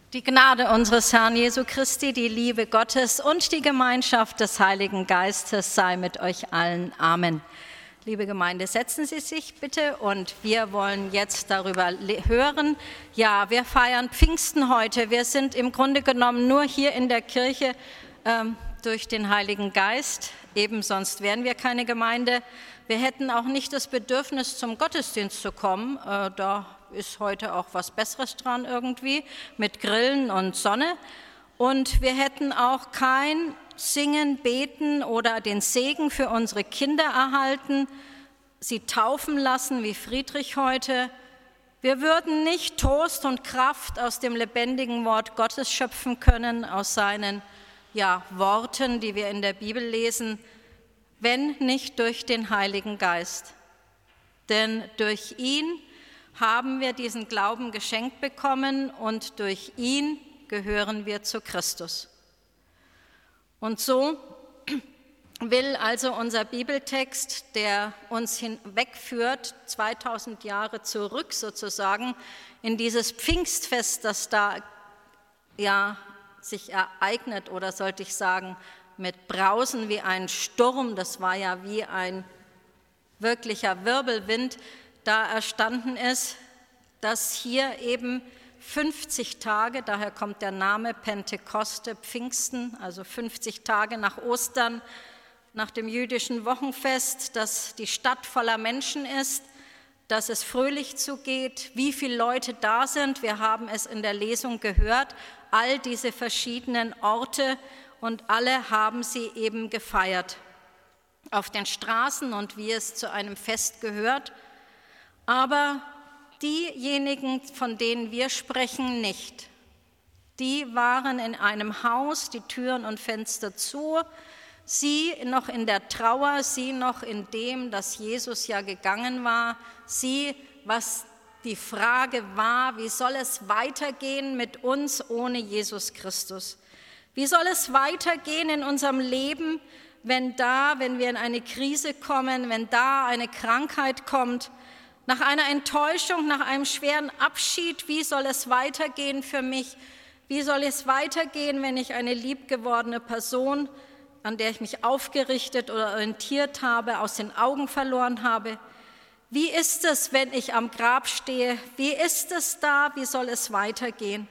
Die Gnade unseres Herrn Jesu Christi, die Liebe Gottes und die Gemeinschaft des Heiligen Geistes sei mit euch allen. Amen. Liebe Gemeinde, setzen Sie sich bitte und wir wollen jetzt darüber hören. Ja, wir feiern Pfingsten heute. Wir sind im Grunde genommen nur hier in der Kirche durch den Heiligen Geist. Eben sonst wären wir keine Gemeinde. Wir hätten auch nicht das Bedürfnis, zum Gottesdienst zu kommen. Da ist heute auch was Besseres dran irgendwie, mit Grillen und Sonne. Und wir hätten auch kein Singen, Beten oder den Segen für unsere Kinder erhalten, sie taufen lassen wie Friedrich heute. Wir würden nicht Trost und Kraft aus dem lebendigen Wort Gottes schöpfen können, aus seinen Worten, die wir in der Bibel lesen, wenn nicht durch den Heiligen Geist. Denn durch ihn haben wir diesen Glauben geschenkt bekommen und durch ihn gehören wir zu Christus. Und so will also unser Bibeltext, der uns hinwegführt, 2000 Jahre zurück sozusagen, in dieses Pfingstfest, das da sich ereignet, oder sollte ich sagen, mit Brausen wie ein Sturm, das war ja wie ein wirklicher Wirbelwind, da erstanden ist, dass hier eben 50 Tage, daher kommt der Name Pentekoste, Pfingsten, also 50 Tage nach Ostern, nach dem jüdischen Wochenfest, dass die Stadt voller Menschen ist, dass es fröhlich zugeht, wie viele Leute da sind. Wir haben es in der Lesung gehört, all diese verschiedenen Orte und alle haben sie eben gefeiert auf den Straßen und wie es zu einem Fest gehört. Aber diejenigen, von denen wir sprechen, nicht. Die waren in einem Haus, die Türen und Fenster zu, sie noch in der Trauer, sie noch in dem, dass Jesus ja gegangen war, sie, was die Frage war, wie soll es weitergehen mit uns ohne Jesus Christus? Wie soll es weitergehen in unserem Leben, wenn wir in eine Krise kommen, wenn da eine Krankheit kommt, nach einer Enttäuschung, nach einem schweren Abschied, wie soll es weitergehen für mich? Wie soll es weitergehen, wenn ich eine liebgewordene Person, an der ich mich aufgerichtet oder orientiert habe, aus den Augen verloren habe? Wie ist es, wenn ich am Grab stehe? Wie ist es da? Wie soll es weitergehen?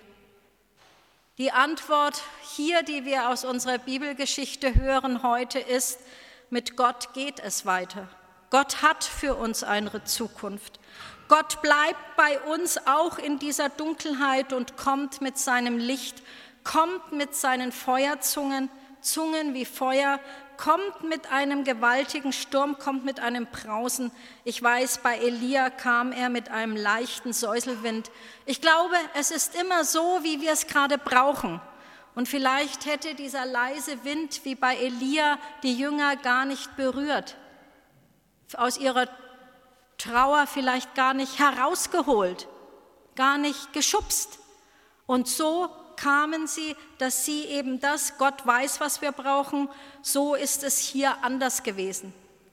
Die Antwort hier, die wir aus unserer Bibelgeschichte hören heute, ist, mit Gott geht es weiter. Gott hat für uns eine Zukunft. Gott bleibt bei uns auch in dieser Dunkelheit und kommt mit seinem Licht, kommt mit seinen Feuerzungen, Zungen wie Feuer, kommt mit einem gewaltigen Sturm, kommt mit einem Brausen. Ich weiß, bei Elia kam er mit einem leichten Säuselwind. Ich glaube, es ist immer so, wie wir es gerade brauchen. Und vielleicht hätte dieser leise Wind wie bei Elia die Jünger gar nicht berührt, aus ihrer Trauer vielleicht gar nicht herausgeholt, gar nicht geschubst. Und so kamen sie, dass sie eben das, Gott weiß, was wir brauchen, so ist es hier anders gewesen.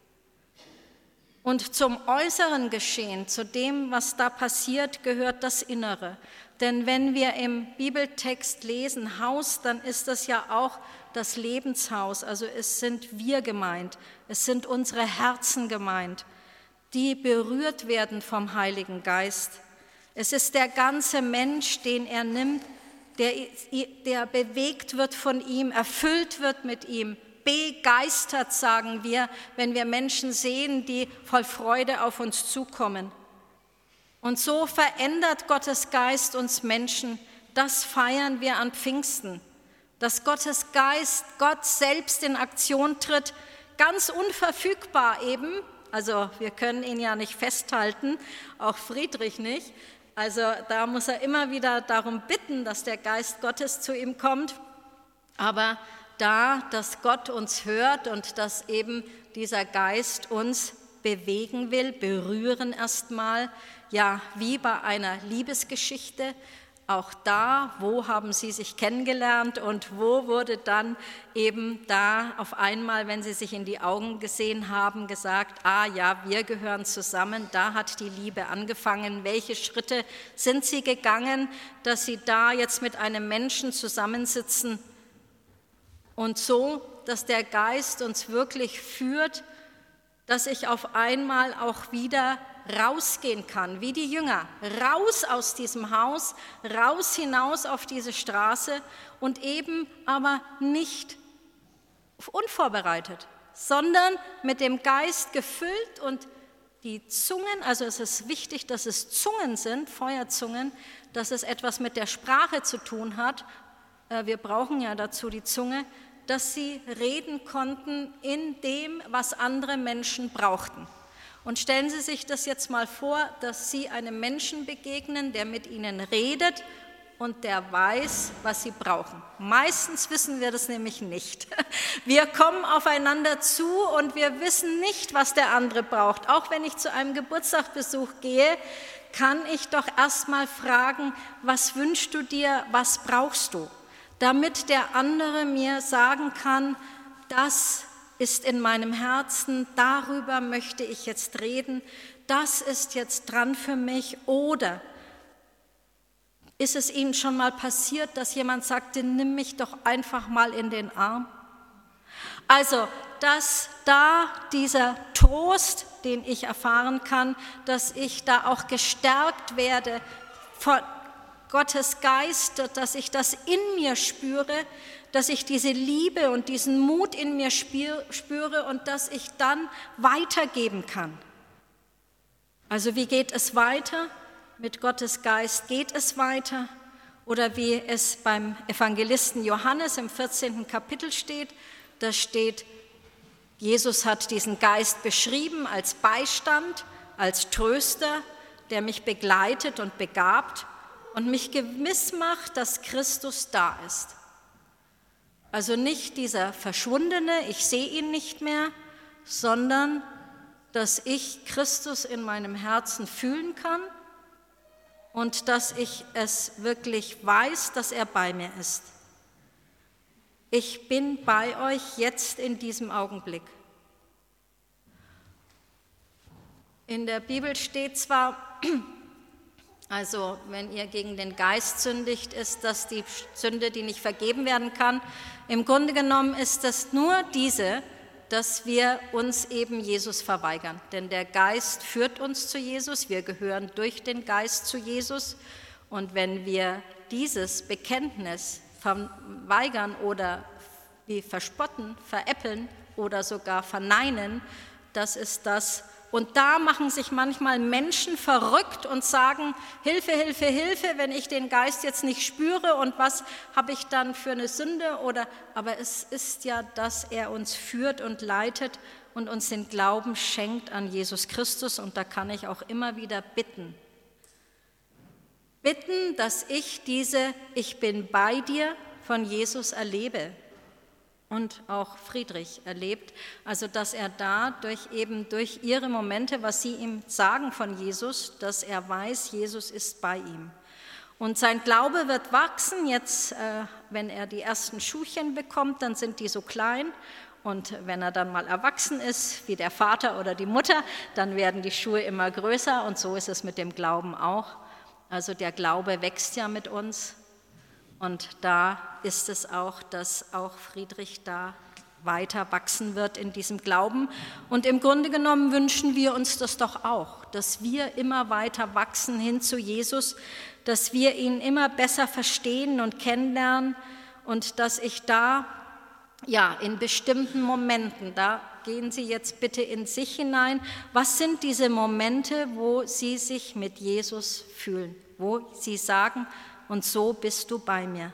Und zum äußeren Geschehen, zu dem, was da passiert, gehört das Innere. Denn wenn wir im Bibeltext lesen Haus, dann ist das ja auch das Lebenshaus, also es sind wir gemeint, es sind unsere Herzen gemeint, die berührt werden vom Heiligen Geist. Es ist der ganze Mensch, den er nimmt, der bewegt wird von ihm, erfüllt wird mit ihm, begeistert, sagen wir, wenn wir Menschen sehen, die voll Freude auf uns zukommen. Und so verändert Gottes Geist uns Menschen, das feiern wir an Pfingsten, dass Gottes Geist, Gott selbst in Aktion tritt, ganz unverfügbar eben, also wir können ihn ja nicht festhalten, auch Friedrich nicht, also da muss er immer wieder darum bitten, dass der Geist Gottes zu ihm kommt. Aber dass Gott uns hört und dass eben dieser Geist uns bewegen will, berühren erstmal, ja, wie bei einer Liebesgeschichte, Auch da, wo haben sie sich kennengelernt und wo wurde dann eben da auf einmal, wenn sie sich in die Augen gesehen haben, gesagt, ah ja, wir gehören zusammen, da hat die Liebe angefangen. Welche Schritte sind sie gegangen, dass sie da jetzt mit einem Menschen zusammensitzen und so, dass der Geist uns wirklich führt, dass ich auf einmal auch wieder rausgehen kann, wie die Jünger, raus aus diesem Haus, raus hinaus auf diese Straße und eben aber nicht unvorbereitet, sondern mit dem Geist gefüllt und die Zungen, also es ist wichtig, dass es Zungen sind, Feuerzungen, dass es etwas mit der Sprache zu tun hat. Wir brauchen ja dazu die Zunge, dass sie reden konnten in dem, was andere Menschen brauchten. Und stellen Sie sich das jetzt mal vor, dass Sie einem Menschen begegnen, der mit Ihnen redet und der weiß, was Sie brauchen. Meistens wissen wir das nämlich nicht. Wir kommen aufeinander zu und wir wissen nicht, was der andere braucht. Auch wenn ich zu einem Geburtstagsbesuch gehe, kann ich doch erst mal fragen, was wünschst du dir, was brauchst du? Damit der andere mir sagen kann, das ist in meinem Herzen, darüber möchte ich jetzt reden, das ist jetzt dran für mich. Oder ist es Ihnen schon mal passiert, dass jemand sagte, nimm mich doch einfach mal in den Arm? Also, dass da dieser Trost, den ich erfahren kann, dass ich da auch gestärkt werde von Gottes Geist, dass ich das in mir spüre, dass ich diese Liebe und diesen Mut in mir spüre und dass ich dann weitergeben kann. Also wie geht es weiter? Mit Gottes Geist geht es weiter. Oder wie es beim Evangelisten Johannes im 14. Kapitel steht, da steht, Jesus hat diesen Geist beschrieben als Beistand, als Tröster, der mich begleitet und begabt und mich gewiss macht, dass Christus da ist. Also nicht dieser Verschwundene, ich sehe ihn nicht mehr, sondern dass ich Christus in meinem Herzen fühlen kann und dass ich es wirklich weiß, dass er bei mir ist. Ich bin bei euch jetzt in diesem Augenblick. In der Bibel steht zwar, also wenn ihr gegen den Geist sündigt, ist das die Sünde, die nicht vergeben werden kann. Im Grunde genommen ist das nur diese, dass wir uns eben Jesus verweigern. Denn der Geist führt uns zu Jesus, wir gehören durch den Geist zu Jesus. Und wenn wir dieses Bekenntnis verweigern oder wie verspotten, veräppeln oder sogar verneinen, das ist das. Und da machen sich manchmal Menschen verrückt und sagen, Hilfe, Hilfe, Hilfe, wenn ich den Geist jetzt nicht spüre und was habe ich dann für eine Sünde? Aber es ist ja, dass er uns führt und leitet und uns den Glauben schenkt an Jesus Christus. Und da kann ich auch immer wieder bitten, dass ich diese Ich bin bei dir von Jesus erlebe. Und auch Friedrich erlebt, also dass er da durch ihre Momente, was sie ihm sagen von Jesus, dass er weiß, Jesus ist bei ihm. Und sein Glaube wird wachsen, jetzt wenn er die ersten Schuhchen bekommt, dann sind die so klein und wenn er dann mal erwachsen ist, wie der Vater oder die Mutter, dann werden die Schuhe immer größer und so ist es mit dem Glauben auch. Also der Glaube wächst ja mit uns. Und da ist es auch, dass auch Friedrich da weiter wachsen wird in diesem Glauben. Und im Grunde genommen wünschen wir uns das doch auch, dass wir immer weiter wachsen hin zu Jesus, dass wir ihn immer besser verstehen und kennenlernen und dass ich da, ja, in bestimmten Momenten, da gehen Sie jetzt bitte in sich hinein, was sind diese Momente, wo Sie sich mit Jesus fühlen, wo Sie sagen, und so bist du bei mir.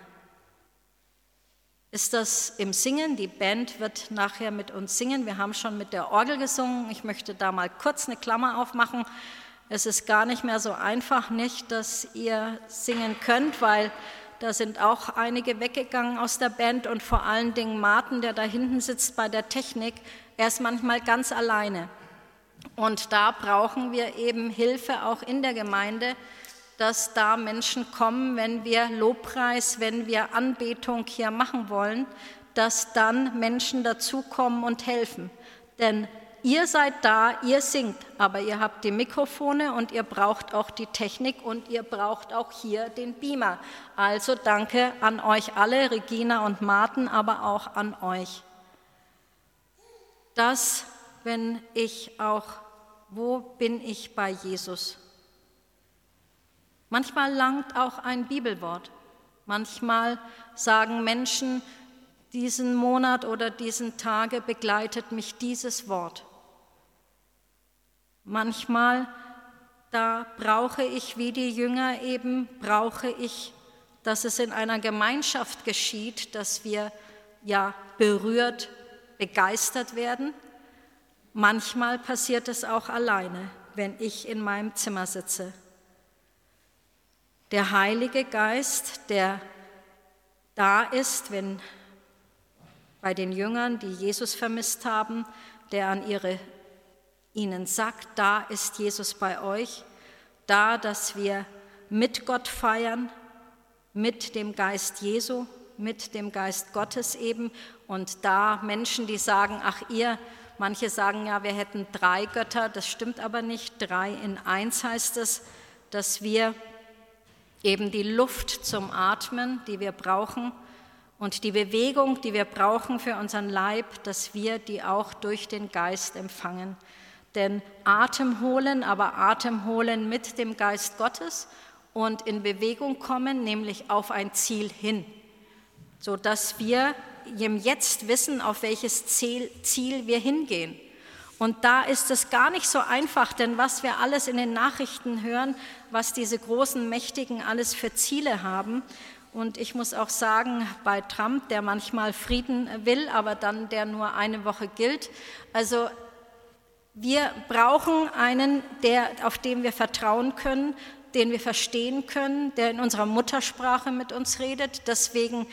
Ist das im Singen? Die Band wird nachher mit uns singen. Wir haben schon mit der Orgel gesungen. Ich möchte da mal kurz eine Klammer aufmachen. Es ist gar nicht mehr so einfach, nicht, dass ihr singen könnt, weil da sind auch einige weggegangen aus der Band und vor allen Dingen Martin, der da hinten sitzt bei der Technik, er ist manchmal ganz alleine. Und da brauchen wir eben Hilfe auch in der Gemeinde, dass da Menschen kommen, wenn wir Lobpreis, wenn wir Anbetung hier machen wollen, dass dann Menschen dazukommen und helfen. Denn ihr seid da, ihr singt, aber ihr habt die Mikrofone und ihr braucht auch die Technik und ihr braucht auch hier den Beamer. Also danke an euch alle, Regina und Martin, aber auch an euch. Das, wenn ich auch, wo bin ich bei Jesus? Manchmal langt auch ein Bibelwort. Manchmal sagen Menschen, diesen Monat oder diesen Tage begleitet mich dieses Wort. Manchmal, da brauche ich, wie die Jünger eben, brauche ich, dass es in einer Gemeinschaft geschieht, dass wir ja berührt, begeistert werden. Manchmal passiert es auch alleine, wenn ich in meinem Zimmer sitze. Der Heilige Geist, der da ist, wenn bei den Jüngern, die Jesus vermisst haben, der an ihnen sagt, da ist Jesus bei euch, da, dass wir mit Gott feiern, mit dem Geist Jesu, mit dem Geist Gottes eben, und da Menschen, die sagen, ach ihr, manche sagen ja, wir hätten 3 Götter, das stimmt aber nicht, 3 in 1 heißt es, dass wir eben die Luft zum Atmen, die wir brauchen, und die Bewegung, die wir brauchen für unseren Leib, dass wir die auch durch den Geist empfangen. Denn Atem holen, aber Atem holen mit dem Geist Gottes und in Bewegung kommen, nämlich auf ein Ziel hin, sodass wir im Jetzt wissen, auf welches Ziel wir hingehen. Und da ist es gar nicht so einfach, denn was wir alles in den Nachrichten hören, was diese großen Mächtigen alles für Ziele haben. Und ich muss auch sagen, bei Trump, der manchmal Frieden will, aber dann der nur eine Woche gilt. Also wir brauchen einen, auf den wir vertrauen können, den wir verstehen können, der in unserer Muttersprache mit uns redet. Deswegen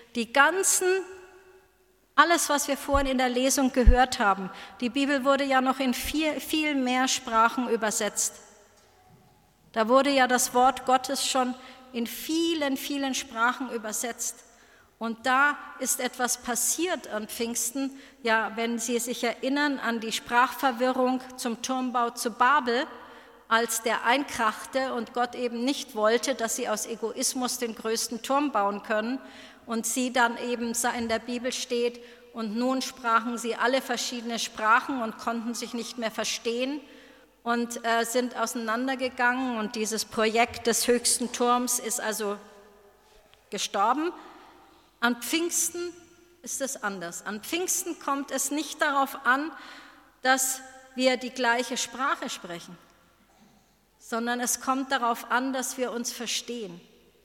alles, was wir vorhin in der Lesung gehört haben, die Bibel wurde ja noch in viel mehr Sprachen übersetzt. Da wurde ja das Wort Gottes schon in vielen Sprachen übersetzt. Und da ist etwas passiert an Pfingsten, ja, wenn Sie sich erinnern an die Sprachverwirrung zum Turmbau zu Babel, als der einkrachte und Gott eben nicht wollte, dass sie aus Egoismus den größten Turm bauen können und sie dann eben in der Bibel steht, und nun sprachen sie alle verschiedene Sprachen und konnten sich nicht mehr verstehen und sind auseinandergegangen, und dieses Projekt des höchsten Turms ist also gestorben. An Pfingsten ist es anders. An Pfingsten kommt es nicht darauf an, dass wir die gleiche Sprache sprechen, sondern es kommt darauf an, dass wir uns verstehen.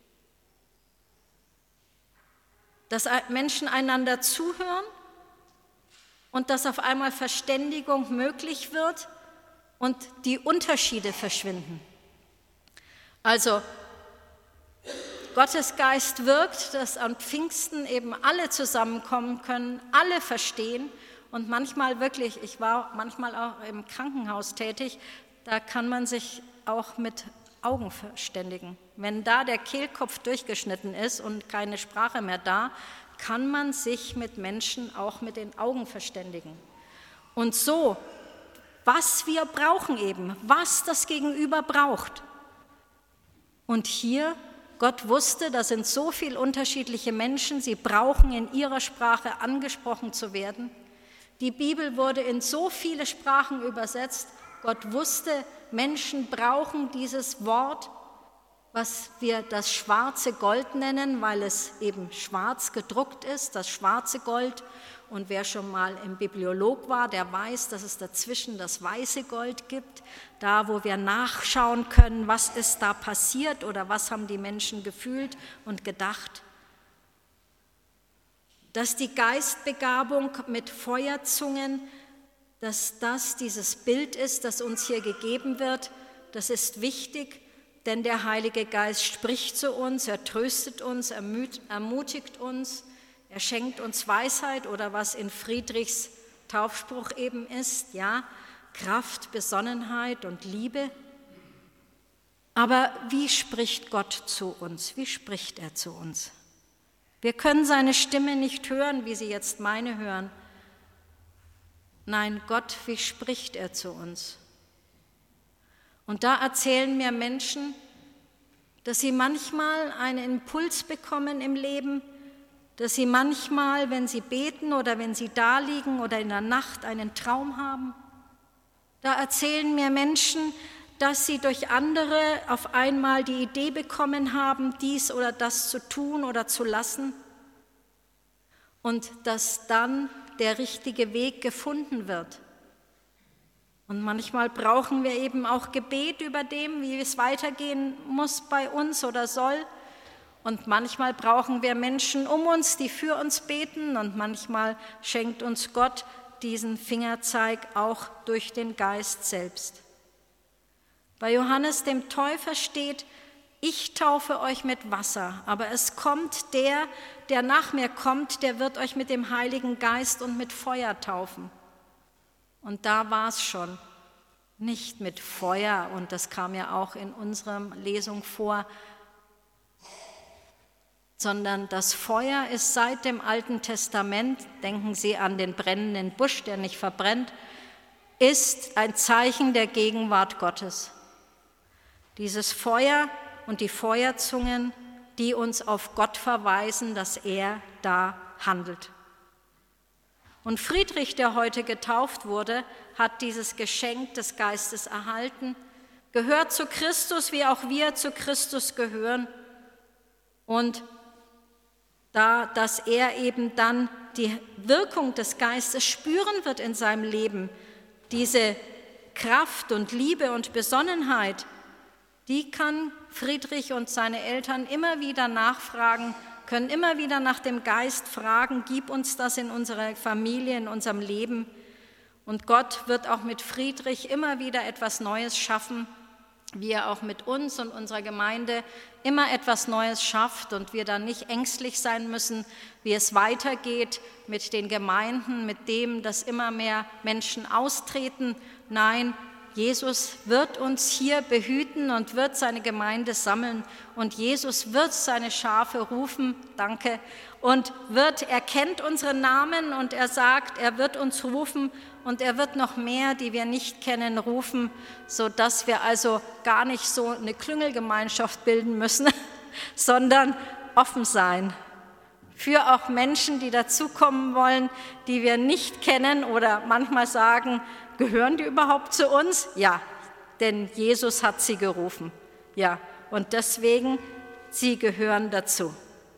Dass Menschen einander zuhören und dass auf einmal Verständigung möglich wird und die Unterschiede verschwinden. Also Gottes Geist wirkt, dass an Pfingsten eben alle zusammenkommen können, alle verstehen, und manchmal wirklich, ich war manchmal auch im Krankenhaus tätig, da kann man sich auch mit Augen verständigen. Wenn da der Kehlkopf durchgeschnitten ist und keine Sprache mehr da, kann man sich mit Menschen auch mit den Augen verständigen. Und so, was wir brauchen eben, was das Gegenüber braucht. Und hier, Gott wusste, da sind so viele unterschiedliche Menschen, sie brauchen in ihrer Sprache angesprochen zu werden. Die Bibel wurde in so viele Sprachen übersetzt. Gott wusste, Menschen brauchen dieses Wort, was wir das schwarze Gold nennen, weil es eben schwarz gedruckt ist, das schwarze Gold. Und wer schon mal im Bibliolog war, der weiß, dass es dazwischen das weiße Gold gibt, da wo wir nachschauen können, was ist da passiert oder was haben die Menschen gefühlt und gedacht. Dass die Geistbegabung mit Feuerzungen, dass das dieses Bild ist, das uns hier gegeben wird, das ist wichtig, denn der Heilige Geist spricht zu uns, er tröstet uns, ermutigt uns, er schenkt uns Weisheit oder was in Friedrichs Taufspruch eben ist, ja, Kraft, Besonnenheit und Liebe. Aber wie spricht Gott zu uns? Wie spricht er zu uns? Wir können seine Stimme nicht hören, wie Sie jetzt meine hören. Nein, Gott, wie spricht er zu uns? Und da erzählen mir Menschen, dass sie manchmal einen Impuls bekommen im Leben, dass sie manchmal, wenn sie beten oder wenn sie da liegen oder in der Nacht einen Traum haben. Da erzählen mir Menschen, dass sie durch andere auf einmal die Idee bekommen haben, dies oder das zu tun oder zu lassen und dass dann der richtige Weg gefunden wird. Und manchmal brauchen wir eben auch Gebet über dem, wie es weitergehen muss bei uns oder soll. Und manchmal brauchen wir Menschen um uns, die für uns beten. Und manchmal schenkt uns Gott diesen Fingerzeig auch durch den Geist selbst. Bei Johannes dem Täufer steht: Ich taufe euch mit Wasser, aber es kommt der nach mir kommt, der wird euch mit dem Heiligen Geist und mit Feuer taufen. Und da war es schon, nicht mit Feuer, und das kam ja auch in unserer Lesung vor, sondern das Feuer ist seit dem Alten Testament, denken Sie an den brennenden Busch, der nicht verbrennt, ist ein Zeichen der Gegenwart Gottes. Dieses Feuer und die Feuerzungen, die uns auf Gott verweisen, dass er da handelt. Und Friedrich, der heute getauft wurde, hat dieses Geschenk des Geistes erhalten, gehört zu Christus, wie auch wir zu Christus gehören. Und dass er eben dann die Wirkung des Geistes spüren wird in seinem Leben, diese Kraft und Liebe und Besonnenheit, die kann Friedrich und seine Eltern immer wieder nachfragen, können immer wieder nach dem Geist fragen, gib uns das in unserer Familie, in unserem Leben. Und Gott wird auch mit Friedrich immer wieder etwas Neues schaffen, wie er auch mit uns und unserer Gemeinde immer etwas Neues schafft und wir dann nicht ängstlich sein müssen, wie es weitergeht mit den Gemeinden, mit dem, dass immer mehr Menschen austreten. Nein, Jesus wird uns hier behüten und wird seine Gemeinde sammeln und Jesus wird seine Schafe rufen, danke, und er kennt unsere Namen und er sagt, er wird uns rufen und er wird noch mehr, die wir nicht kennen, rufen, sodass wir also gar nicht so eine Klüngelgemeinschaft bilden müssen, sondern offen sein für auch Menschen, die dazukommen wollen, die wir nicht kennen oder manchmal sagen, gehören die überhaupt zu uns? Ja, denn Jesus hat sie gerufen. Ja, und deswegen, sie gehören dazu.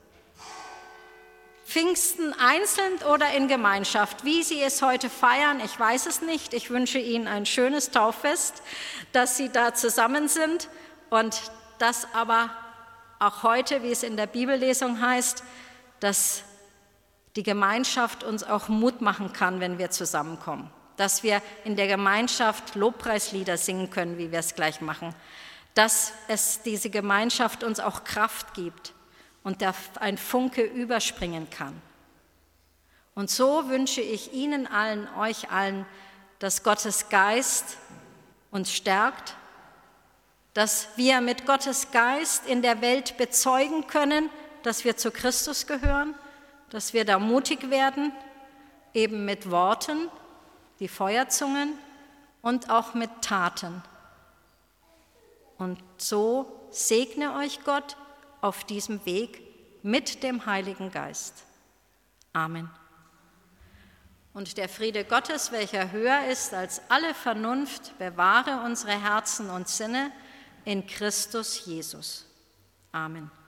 Pfingsten einzeln oder in Gemeinschaft, wie Sie es heute feiern, ich weiß es nicht. Ich wünsche Ihnen ein schönes Tauffest, dass Sie da zusammen sind und dass aber auch heute, wie es in der Bibellesung heißt, dass die Gemeinschaft uns auch Mut machen kann, wenn wir zusammenkommen. Dass wir in der Gemeinschaft Lobpreislieder singen können, wie wir es gleich machen. Dass es diese Gemeinschaft uns auch Kraft gibt und ein Funke überspringen kann. Und so wünsche ich Ihnen allen, euch allen, dass Gottes Geist uns stärkt, dass wir mit Gottes Geist in der Welt bezeugen können, dass wir zu Christus gehören, dass wir da mutig werden, eben mit Worten, die Feuerzungen und auch mit Taten. Und so segne euch Gott auf diesem Weg mit dem Heiligen Geist. Amen. Und der Friede Gottes, welcher höher ist als alle Vernunft, bewahre unsere Herzen und Sinne in Christus Jesus. Amen.